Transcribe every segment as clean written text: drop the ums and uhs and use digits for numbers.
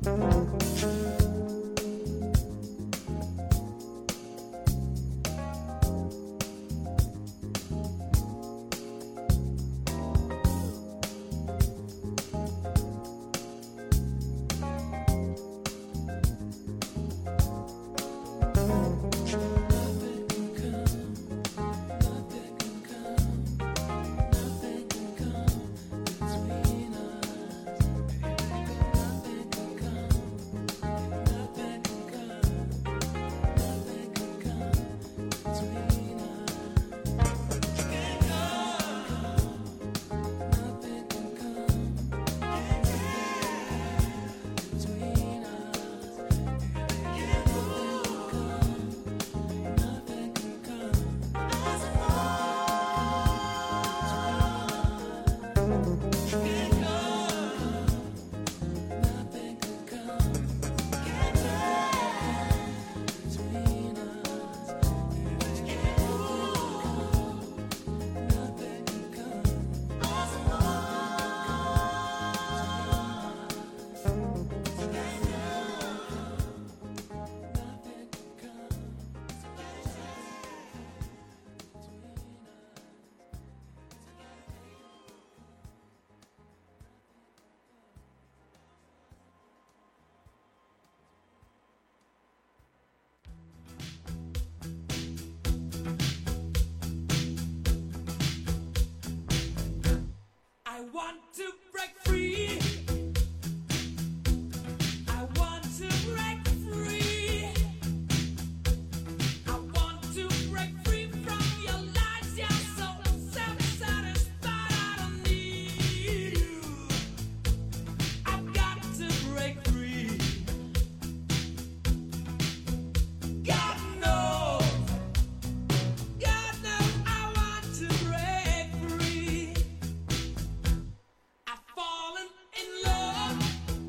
I want to break free. I want to break free. I want to break free from your lies. You're so self-satisfied. I don't need you. I've got to break free. God knows I want to break free. I've fallen in love.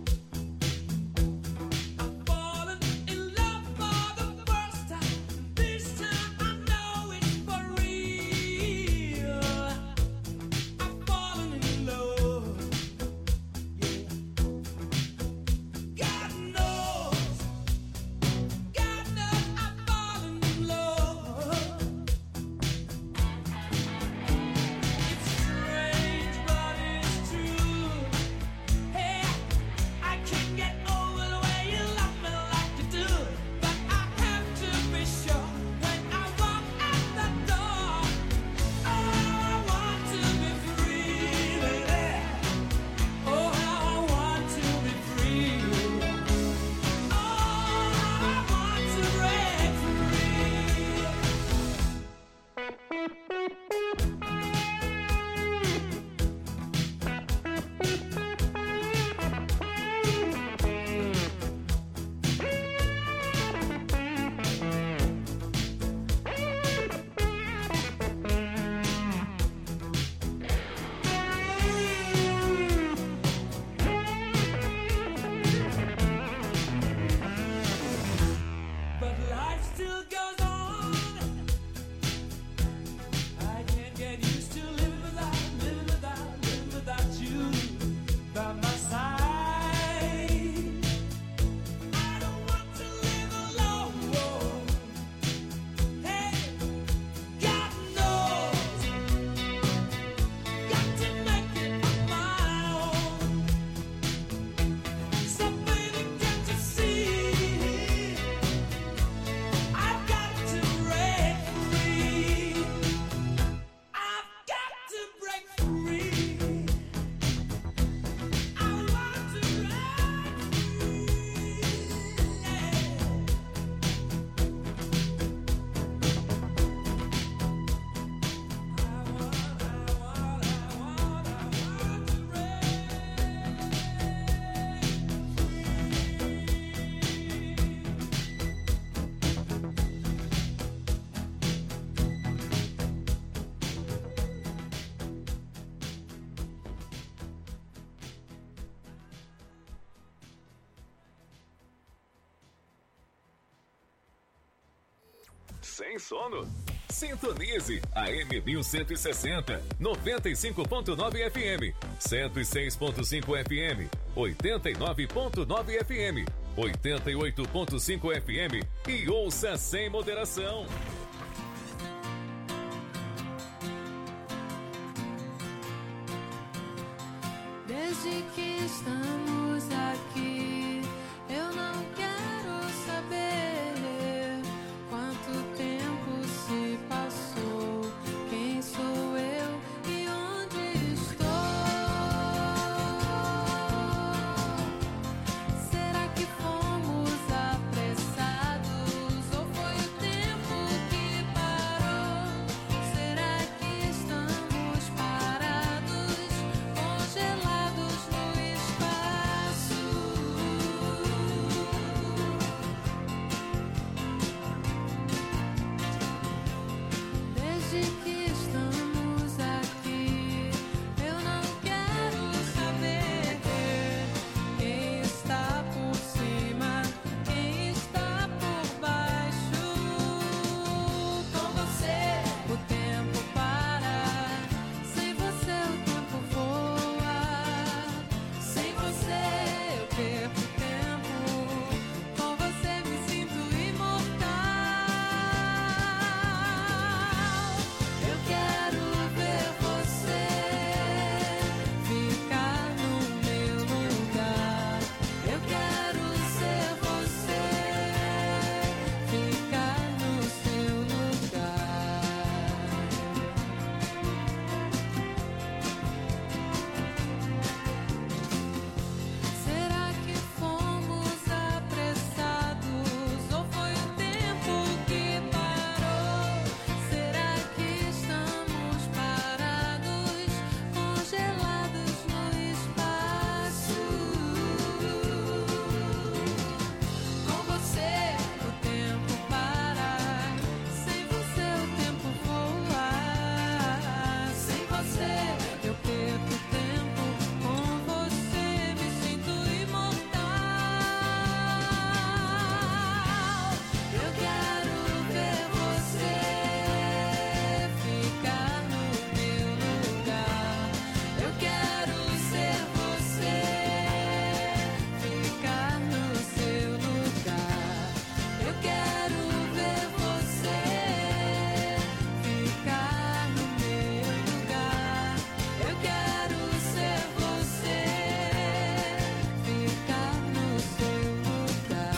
I've fallen in love for the first time. This time I know it's for real. I've fallen in love. Yeah. God knows I've fallen in love. It's strange, but it's true. Hey, I can't get over the way you love me like you do. But I have to be sure when I walk out the door. Oh, I want to be free, baby. Oh, how I want to be free. Oh, I want to break free. But life still goes on. I can't get used to living without you by my side. I don't want to live alone. Hey, God knows, got to make it on my own. So baby, can't you see? I've got to break free. I've got to break free. I want to break free. Sem sono? Sintonize AM 1160, 95.9 FM, 106.5 FM 89.9 FM, 88.5 FM e ouça sem moderação. Desde que estamos aqui, eu não quero saber quanto tempo se passou, quem sou eu e onde estou. Será que fomos apressados ou foi o tempo que parou? Será que estamos parados, congelados no espaço? Desde que estamos aqui, eu não quero saber quem está por cima, quem está por baixo. Com você o tempo para, sem você o tempo voa. Sem você eu perco tempo, com você me sinto imortal. Eu quero ver você ficar no meu lugar. Eu quero ser você ficar no seu lugar. Será que fomos apressados ou foi o tempo que parou? Será que estamos parados, congelados no espaço? Com você o tempo para, sem você o tempo voa. Sem você eu perco tempo, com você me sinto imortal. Eu quero ver você ficar no meu lugar. Eu quero ser você ficar no seu lugar. Eu quero ver você ficar no meu lugar. Eu quero ser você ficar no seu lugar.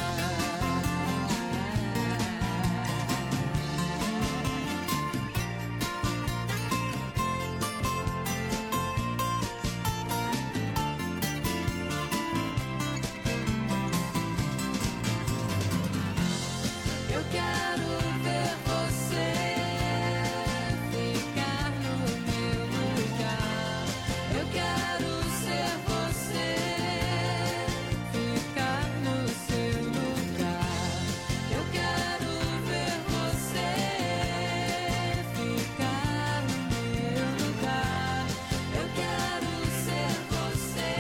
Eu quero ver você ficar no meu lugar. Eu quero ser você ficar no seu lugar. Eu quero ver você ficar no meu lugar. Eu quero ser você.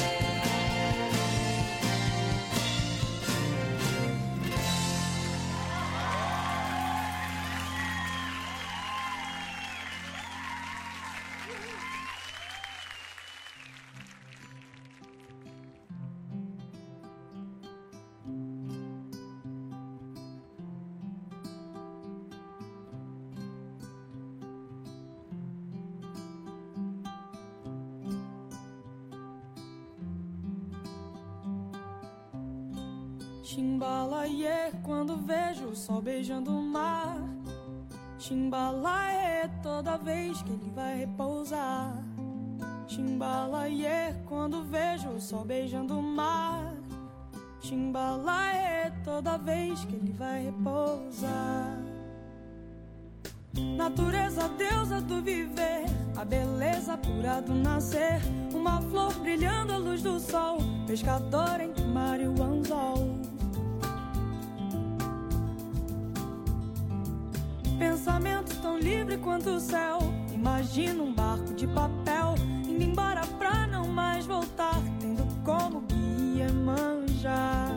Chimbalaie, quando vejo o sol beijando o mar. Chimbalaie, toda vez que ele vai repousar. Chimbalaie, quando vejo o sol beijando o mar. Chimbalaie, toda vez que ele vai repousar. Natureza, deusa do viver, a beleza pura do nascer. Uma flor brilhando à luz do sol, pescador entre o mar e o anzol. Pensamento tão livre quanto o céu. Imagina um barco de papel indo embora pra não mais voltar, tendo como guia Iemanjá.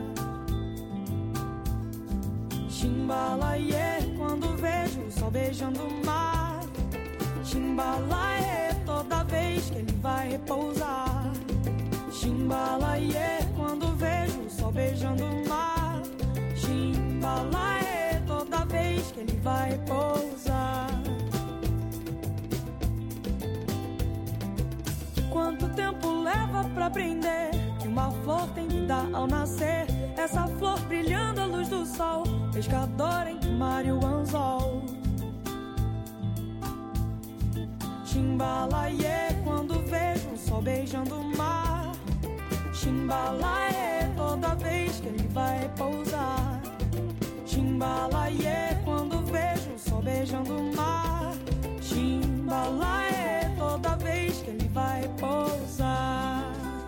Chimbalaie, quando vejo o sol beijando o mar. Chimbalaie, toda vez que ele vai repousar. Chimbalaie, quando vejo o sol beijando o mar. Chimbalaie, toda vez que ele vai pousar. Quanto tempo leva pra aprender que uma flor tem que dar ao nascer? Essa flor brilhando à luz do sol, pescador entre o mar e o anzol. Chimbalaie, quando vejo o sol beijando o mar. Chimbalaie, toda vez que ele vai pousar. Chimbalaie, quando vejo o sol beijando o mar. Chimbalaie, toda vez que ele vai pousar.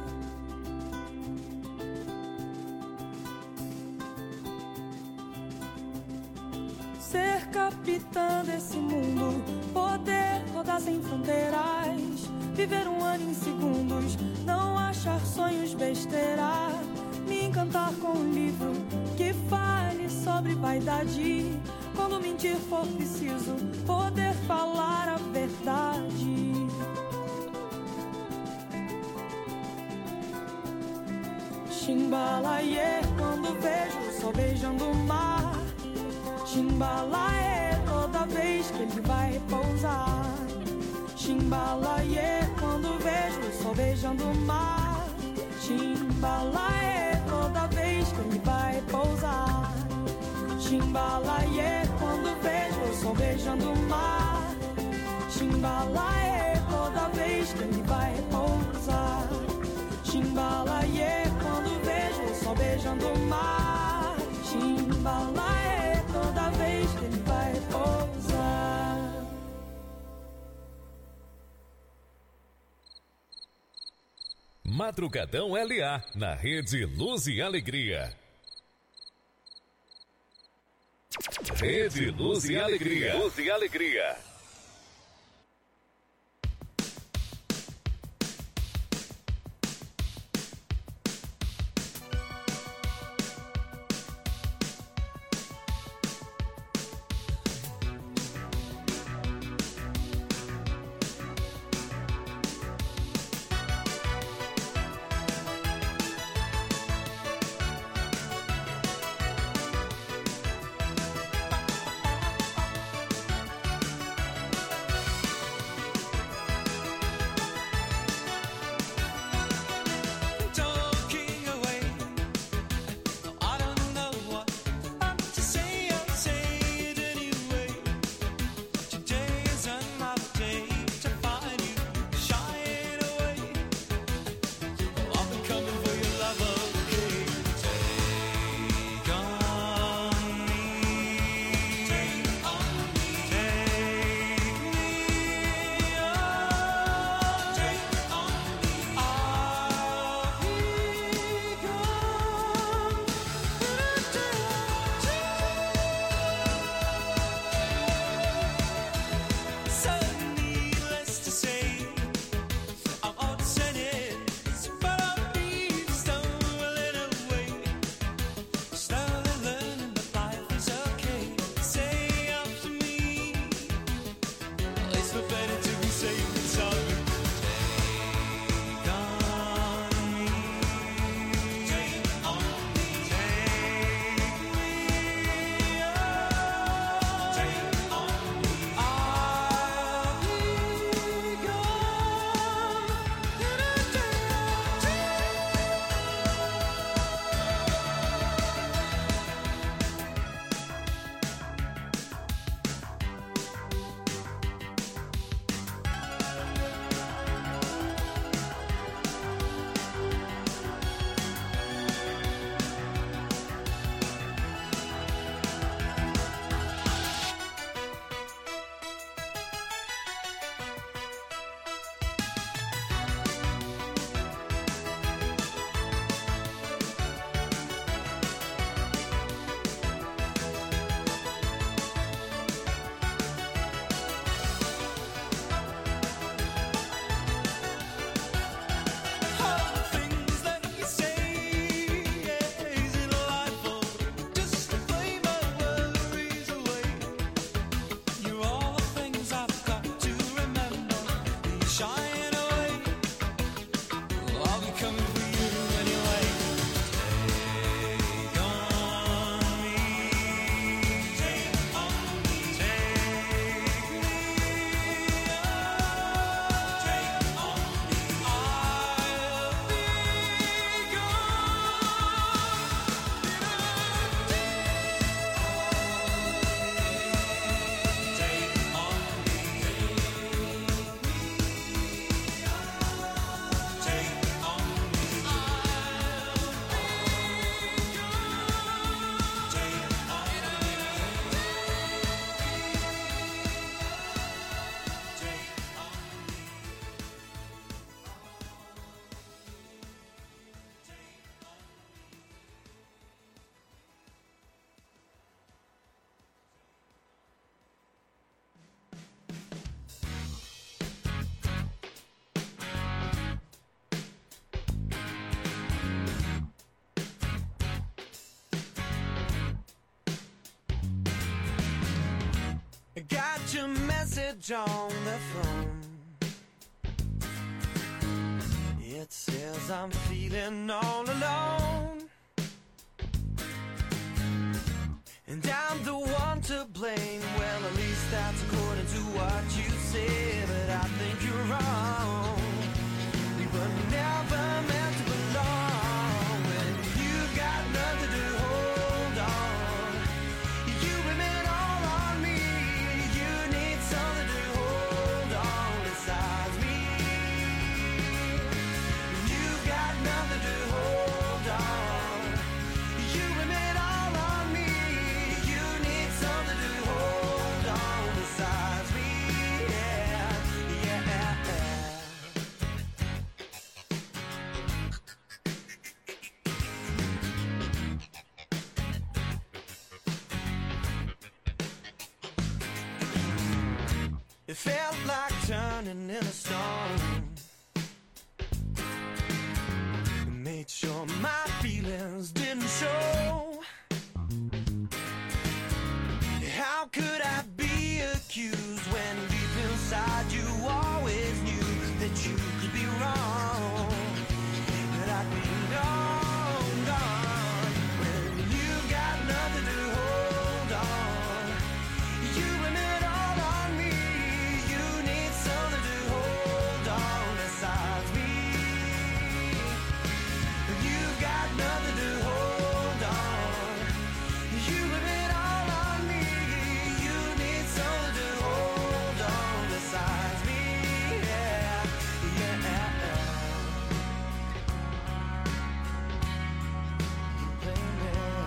Ser capitã desse mundo, poder rodar sem fronteiras, viver um ano em segundos, não achar sonhos besteira, me encantar com um livro que fale sobre vaidade, quando mentir for preciso, poder falar a verdade. Chimbalaie, quando vejo o sol beijando o mar. Chimbalaie, toda vez que ele vai pousar. Chimbalaie, quando vejo o sol beijando o mar. Chimbalaie, toda vez que ele vai pousar. Chimbalaie, quando vejo o sol beijando o mar. Chimbalaie, toda vez que ele vai pousar. Chimbalaie, quando vejo o sol beijando o mar. Chimbalaie, toda vez que ele vai pousar. Madrugadão LA, na rede Luz e Alegria. Rede Luz e Alegria. Luz e Alegria. I got your message on the phone. It says I'm feeling all alone, and I'm the one to blame. Well, at least that's according to what you say, but I think you're wrong. We were never meant to belong. When you got nothing to hold on, you remain all on me. You need something to hold on besides me. You got nothing to hold on. You remain all on me. You need something to hold on besides me. Yeah, yeah. It felt like turning in a storm. Made sure my feelings didn't show. How could I be accused when deep inside you always knew that you could be wrong? That I'd be long gone when you got nothing to hold on. You remain all on me. You need something to hold on besides me. You got nothing to hold on. You remain all on me. You need something to hold on besides me. Yeah, yeah. You blame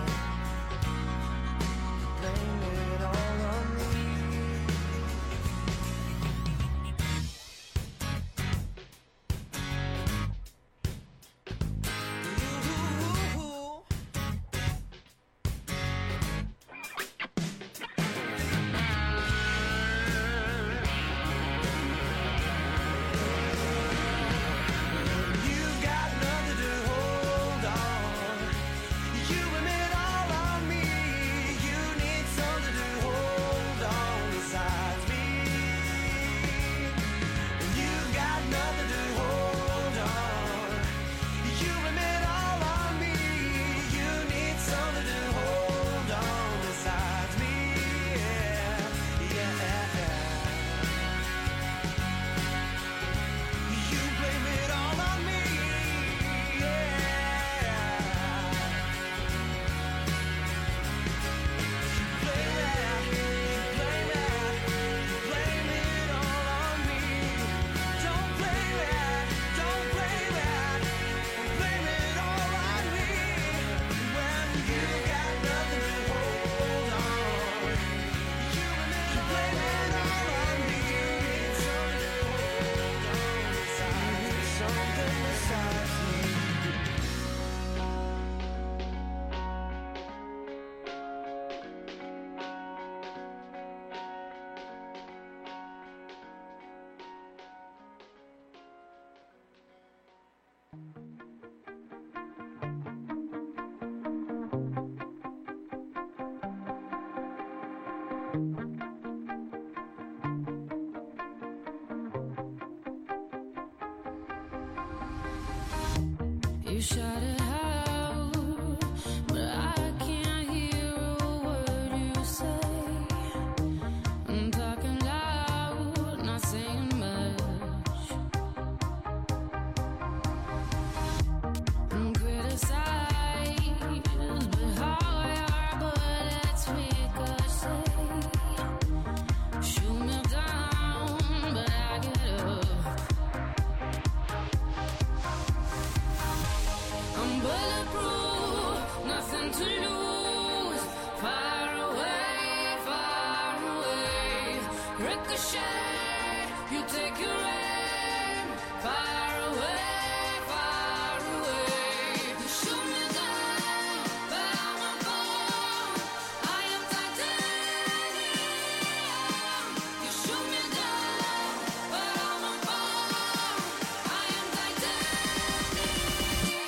it all on me. Ooh. You got nothing to hold on. You remain all on me. You need something to hold on besides me. You got nothing to hold on. You remain all on me. You need something to hold on besides me. Yeah, yeah. You blame it all on me, yeah. You blame it all on me. Don't blame it, blame it all on me. When you got nothing to hold on, you blame it all on me. Something besides me. You shout it out, but I can't hear a word you say. I'm talking loud, not saying much. I'm criticized, but how I are, but it's ricochet. Shoot me down, but I get up. I'm bulletproof, nothing to lose. Far away, ricochet. You take your aim. Far away. You shoot me down, but I'm a bomb. I am titanium. You shoot me down, but I'm a bomb. I am titanium.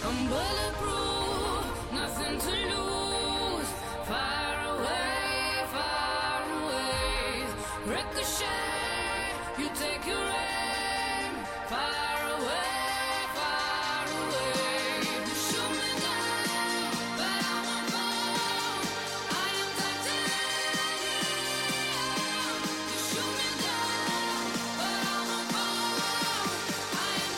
I'm bulletproof, nothing to lose. Far away, ricochet, you take your aim. Far away, you shoot me down, but I won't fall. I am titanium. You shoot me down, but I won't fall. I am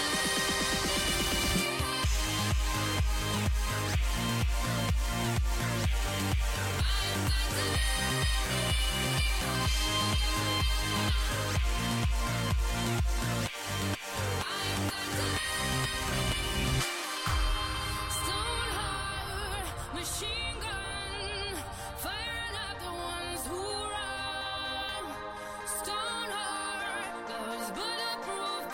Stoneheart, machine gun, firing at the ones who run. Stoneheart, those bulletproof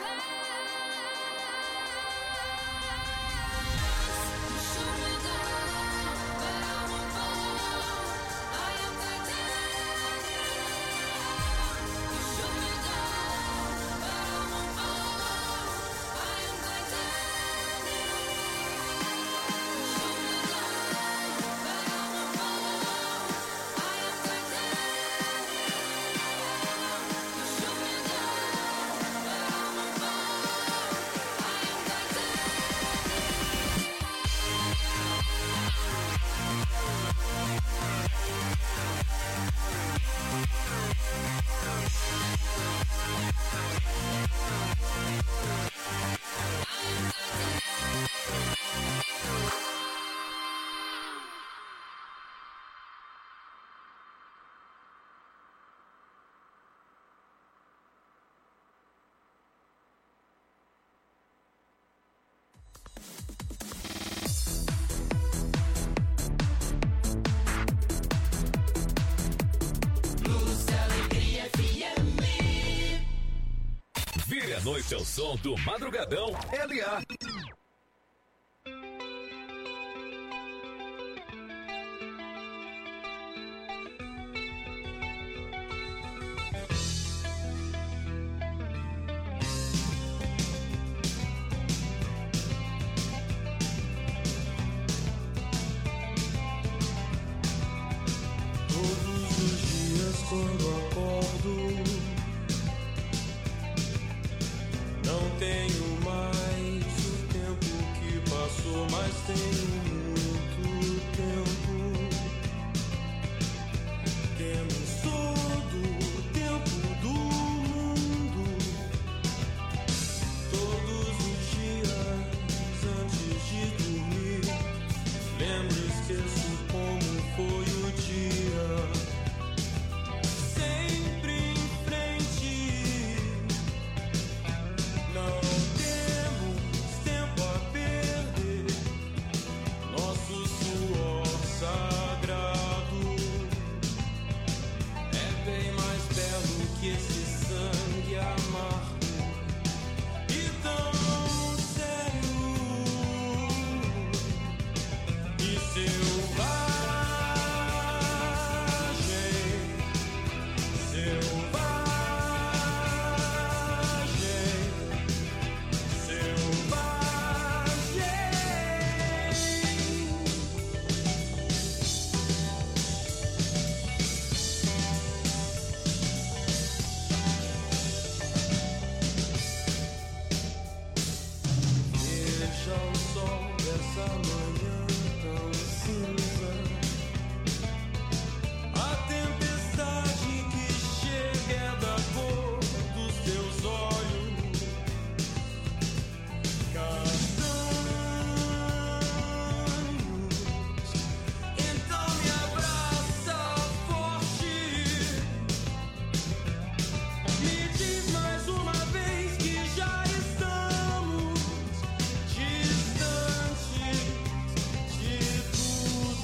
glass. You shoot me down, but I won't fall. I am titanium. You shoot me down, but I won't fall. I am titanium. You shoot me down, but I won't fall. I am titanium. You shoot me down, but I won't fall. I am Vire a noite ao som do Madrugadão LA. Todos os dias quando acordo, não tenho mais o tempo que passou, mas tenho muito tempo. Temos todo o tempo do mundo. Todos os dias antes de dormir, lembro e esqueço como foi o dia. Sempre em frente. Não temos tempo a perder. Nosso suor sagrado é bem mais belo que esse sangue amargo e tão sério e selvagem, selvagem, selvagem. Veja o sol dessa manhã tão cinza, a tempestade que chega é da cor dos teus olhos, castanhos. Então me abraça forte, me diz mais uma vez que já estamos distantes de tudo.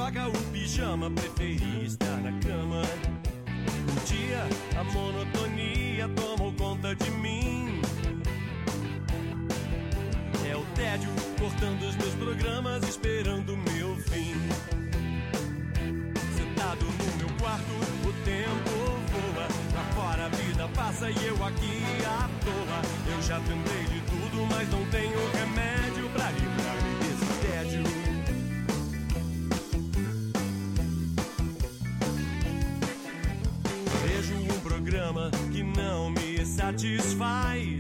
troca o pijama, preferia estar na cama. Um dia a monotonia tomou conta de mim. É o tédio cortando os meus programas, esperando o meu fim. Sentado no meu quarto, o tempo voa. Lá fora a vida passa e eu aqui à toa. Eu já tentei de tudo, mas não tenho remédio pra livrar-me desse tédio. Vejo um programa que não me satisfaz.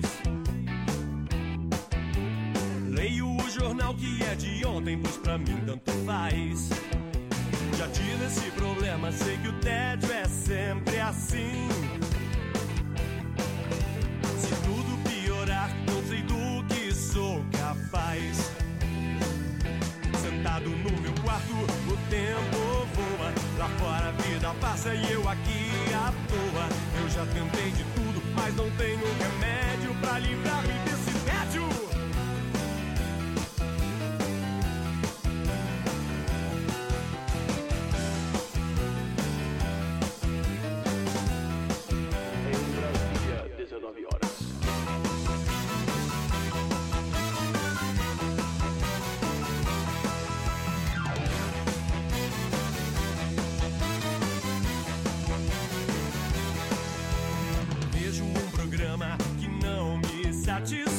Leio o jornal que é de ontem, pois pra mim tanto faz. Já tive esse problema, sei que o tédio é sempre assim. Se tudo piorar, não sei do que sou capaz. Sentado no meu quarto, o tempo voa. Lá fora a vida passa e eu aqui à toa. Eu já tentei de tudo, mas não tenho remédio pra livrar-me desse tédio. Em Brasília, 19 horas. Vejo um programa que não me satisfaz.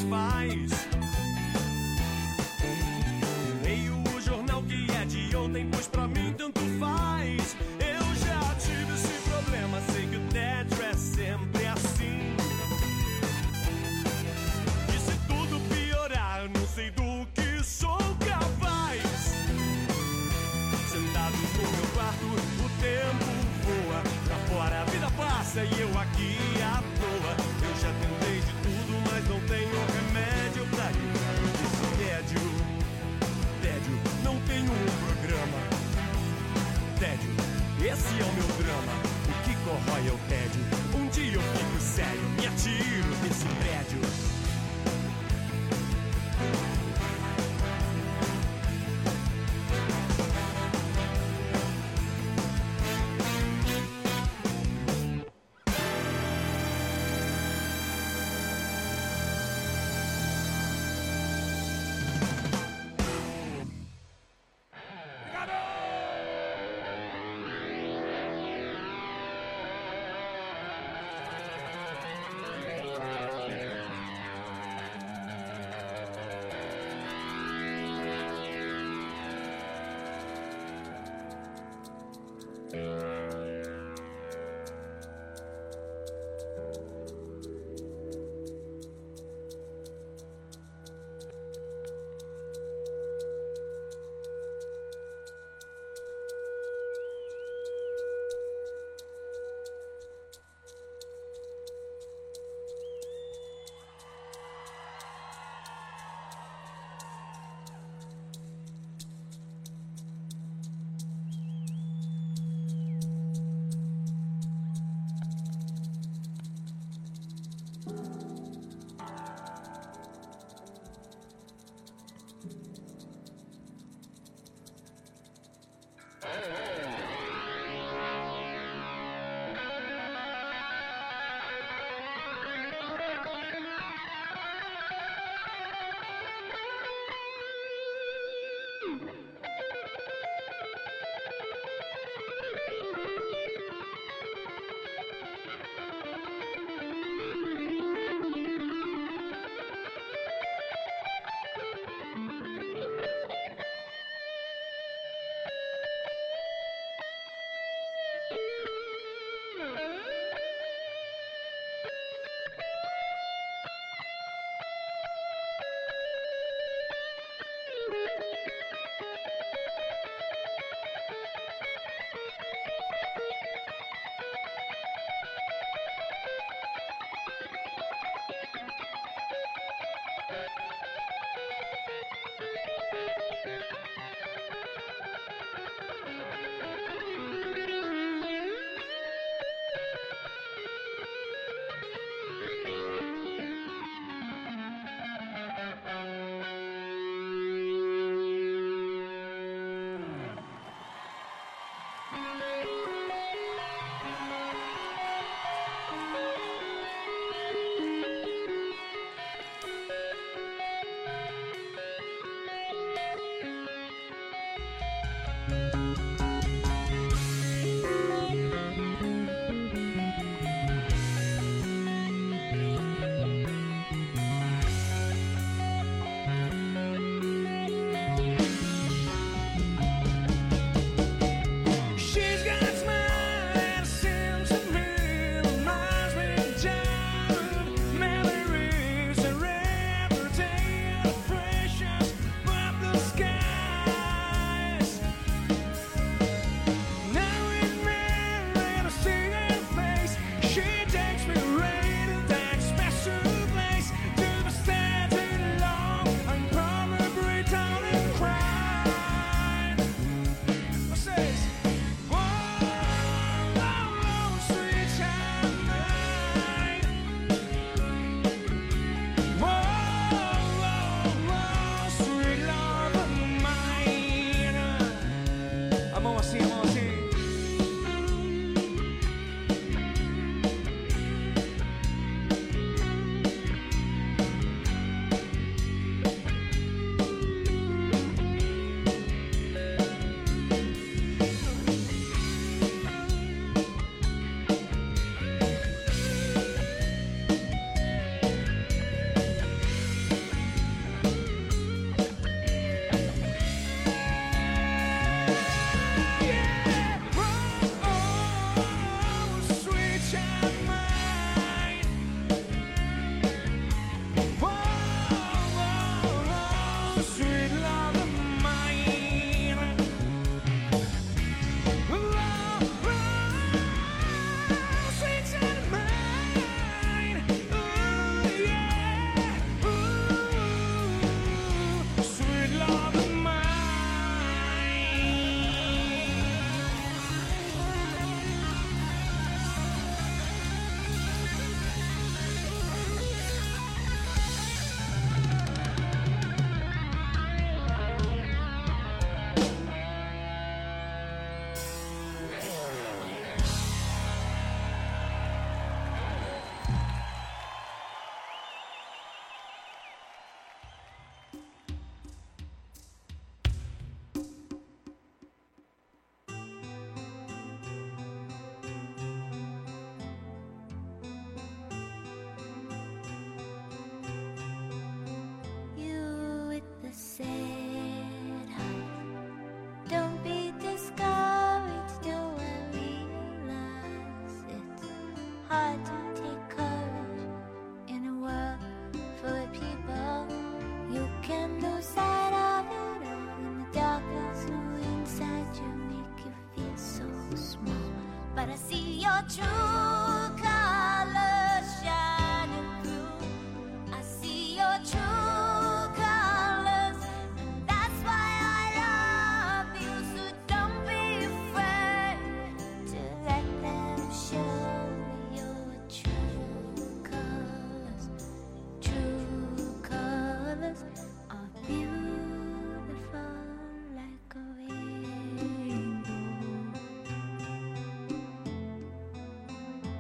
She's got a smile that seems to me reminds me of childhood memories. A reputation precious above the skies. Now in memory to see her face, she takes me right to that special place to be standing alone and probably down and crying. I says, whoa, sweet child mine. Whoa, sweet love of mine. Amor assim, amor assim. Sweet child mine. Whoa, sweet love of mine. Whoa, sweet child mine. Ooh, yeah. Ooh, sweet love of mine. You with the sad heart, don't be discouraged. Do I realize it's hard to take courage in a world full of people? You can lose sight of it all, and the darkness inside you make you feel so small. But I see your true colors shining through. I see your true colors, and that's why I love you. So don't be afraid to let them show your true colors. True colors are beautiful like a rainbow.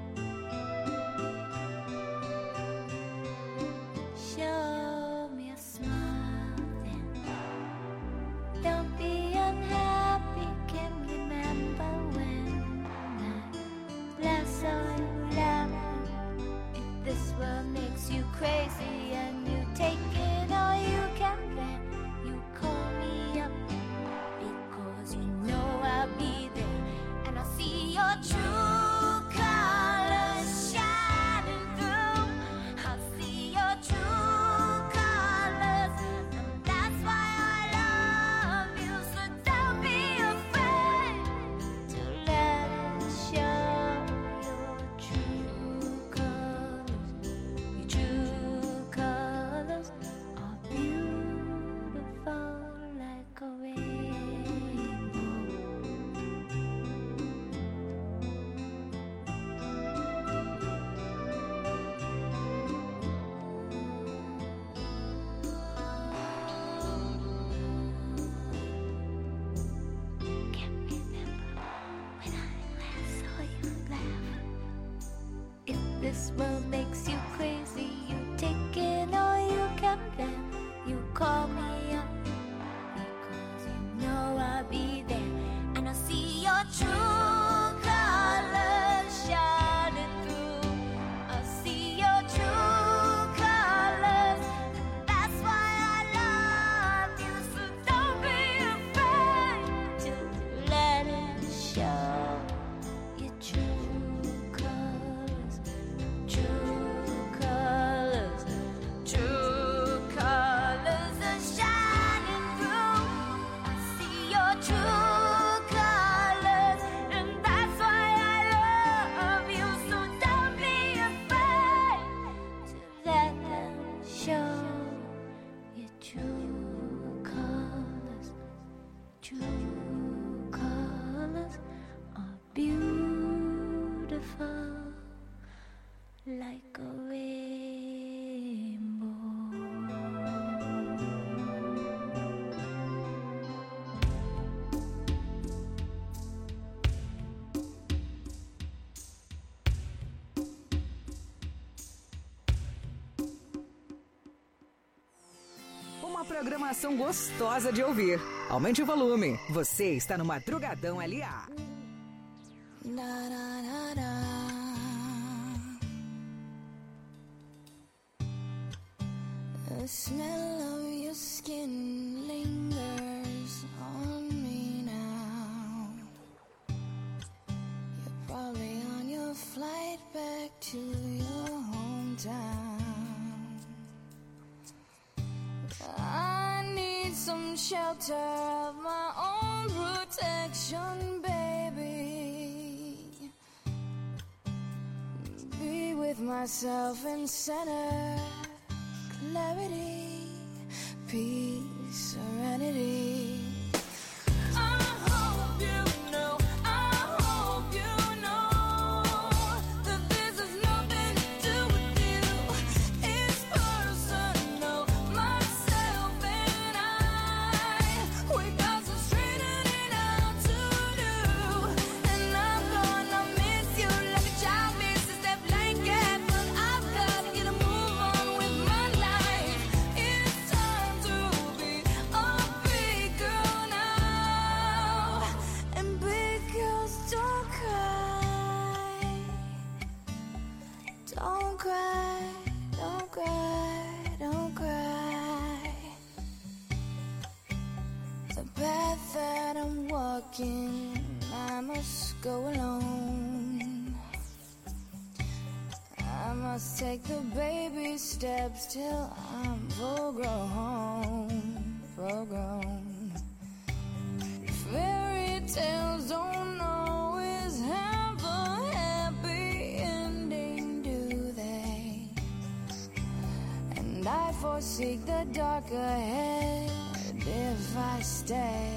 true colors are beautiful like a rainbow. Uma programação gostosa de ouvir. Aumente o volume. Você está no Madrugadão LA. Da, da, da, da. The smell of your skin lingers on me now. You're probably on your flight back to your hometown. I need some shelter of my own protection, baby. Be with myself in center, clarity, peace, serenity. I hope you know, I hope you know that this has nothing to do with you. It's personal, myself and I. We got some straightening out to do, and I'm gonna miss you like a child misses that blanket. But I've got to get a move on with my life. It's time to be a big girl now. And big girls don't cry. Don't cry, don't cry, don't cry. The path that I'm walking, I must go alone. I must take the baby steps till I'm full grown, full grown. Fairy tales don't always have a happy ending, do they? And I foresee the dark ahead if I stay.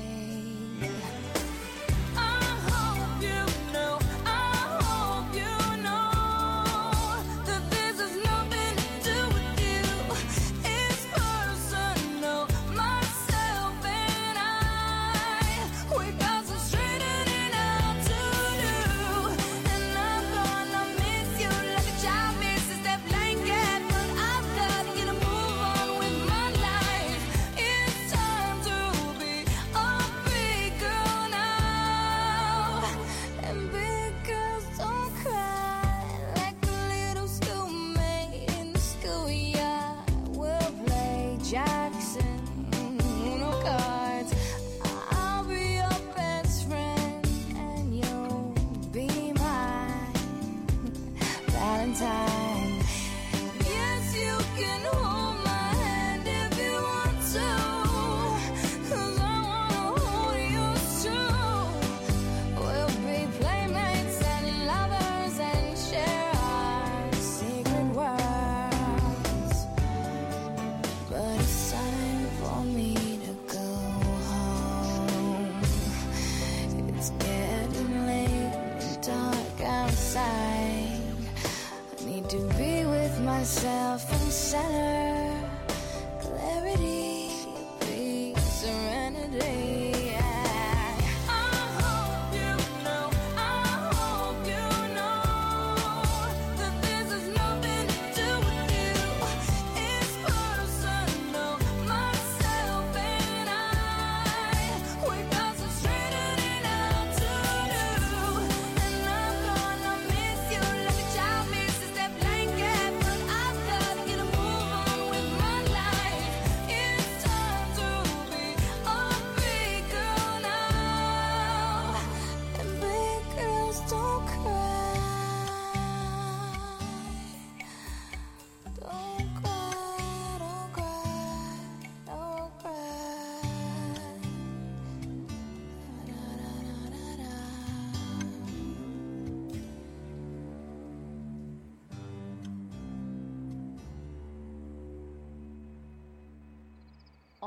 I hope you know, I hope you know that this has nothing to do with you. It's personal, myself and I. We got some straightening out to do, and I'm gonna miss you like a child misses that blanket. But I've got to get a move on with my life. It's time to be a big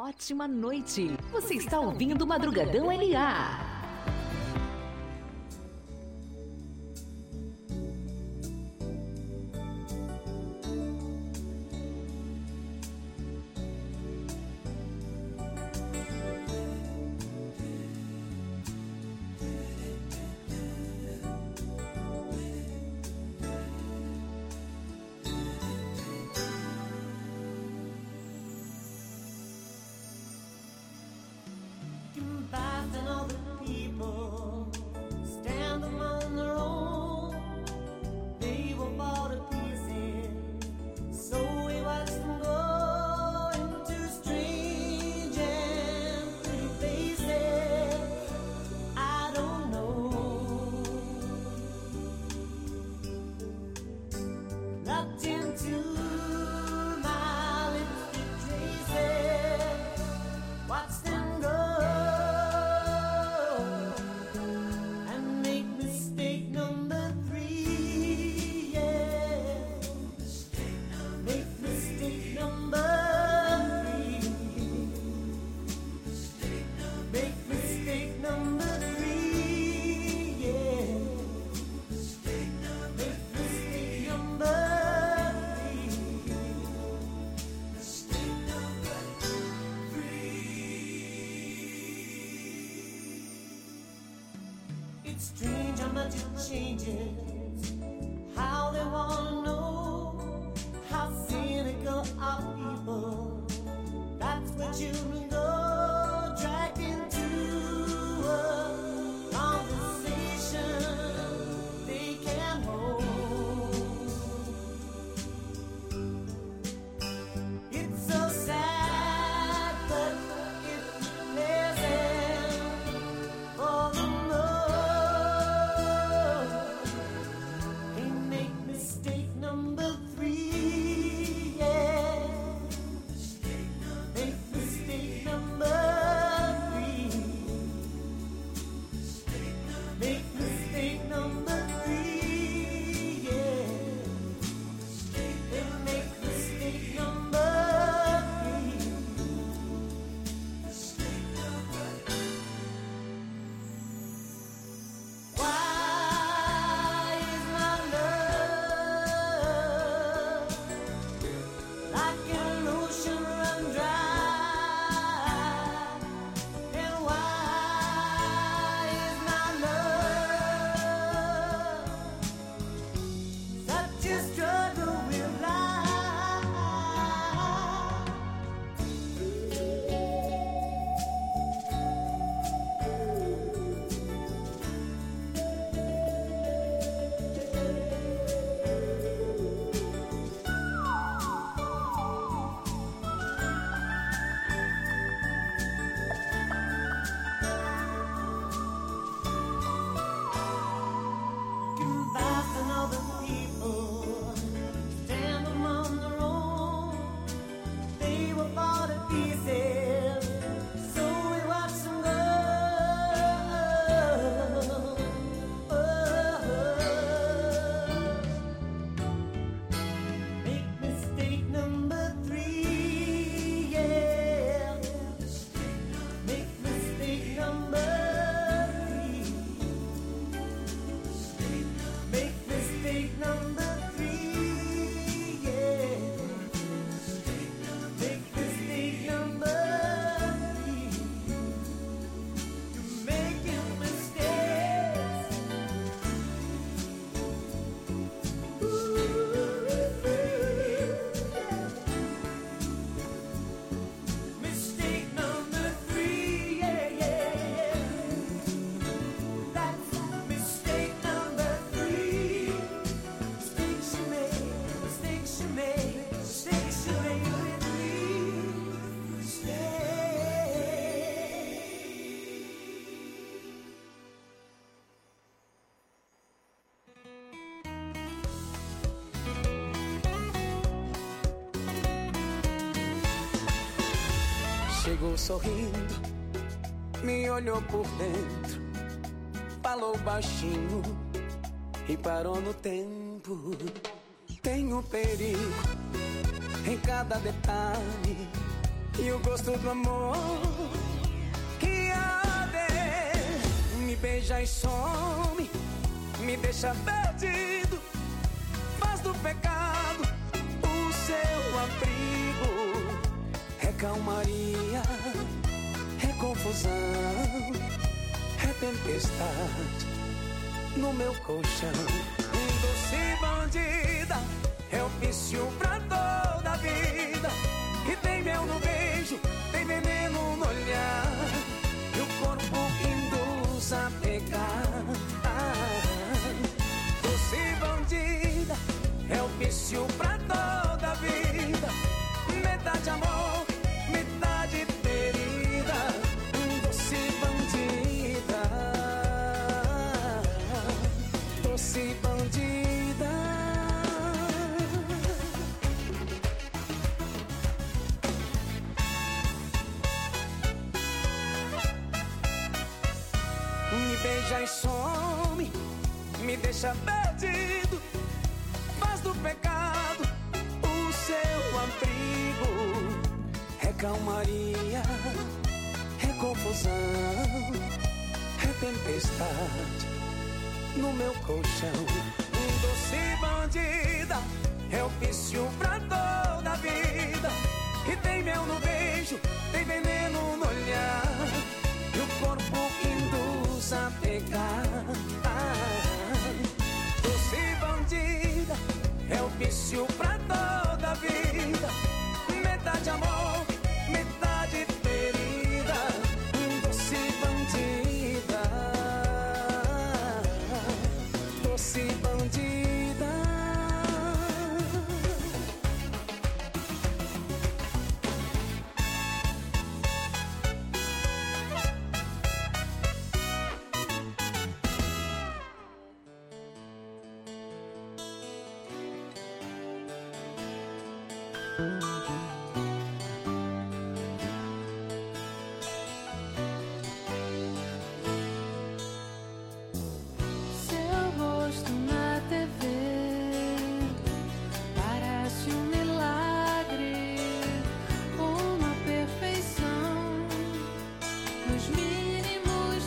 ótima noite. Você está ouvindo Madrugadão LA. Strange how much it changes, how they wanna know, how cynical are people. That's where children go, dragged into a conversation they can't hold. It's so sad, but it's pleasant for the Chegou sorrindo, me olhou por dentro, falou baixinho e parou no tempo. Tem um perigo em cada detalhe, e o gosto do amor que arde. Me beija e some, me deixa perdido, faz do pecado o seu abrigo. É calmaria, é confusão, é tempestade no meu colchão. Doce bandida, é o vício pra toda a vida. E tem mel no beijo, tem veneno no olhar, e o corpo induz a pegar. Doce bandida, é o vício pra toda a vida. Metade amor, metade ferida. Doce bandida, doce bandida. Me beija e some, me deixa perdido, faz do pecado o seu abrigo. É calmaria, é confusão, é tempestade no meu colchão. Doce bandida, é o vício pra toda a vida. E tem mel no beijo, tem veneno no olhar, e o corpo induz a pegar. Doce bandida, é o vício pra toda a vida. Metade amor, metade ferida. Doce bandida, doce bandida. Seu rosto na TV parece um milagre, uma perfeição nos mínimos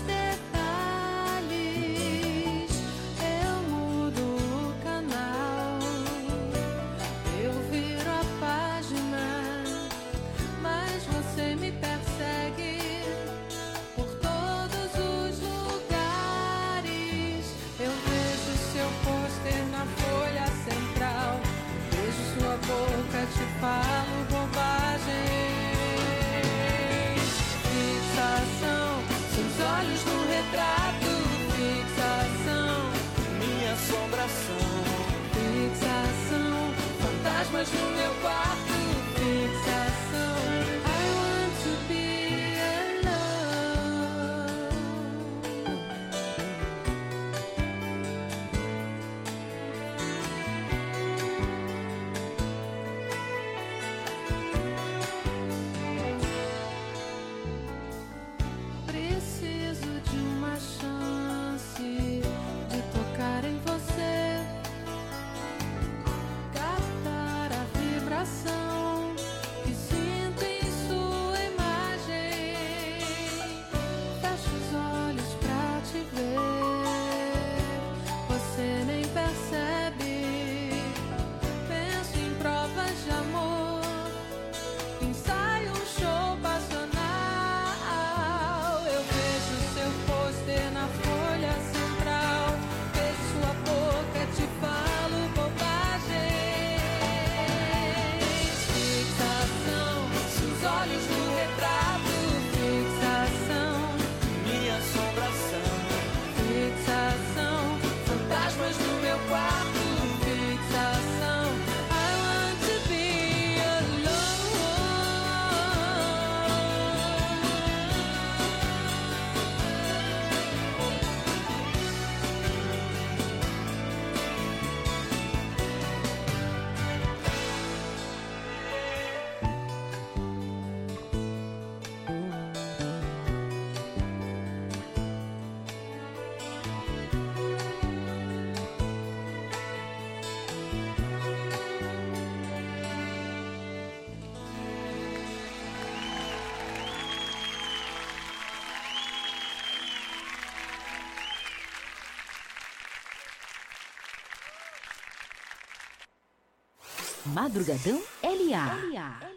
detalhes. Eu mudo o canal, eu viro a página, mas você me persegue por todos os lugares. Eu vejo seu pôster na folha central, vejo sua boca, te falo bobagens. Fixação, seus olhos no retrato. Fixação, Minha assombração. fixação, fantasmas no meu quarto. Fixação, I want to be alone. Preciso de uma chance de tocar em você, captar a vibração Madrugadão LA.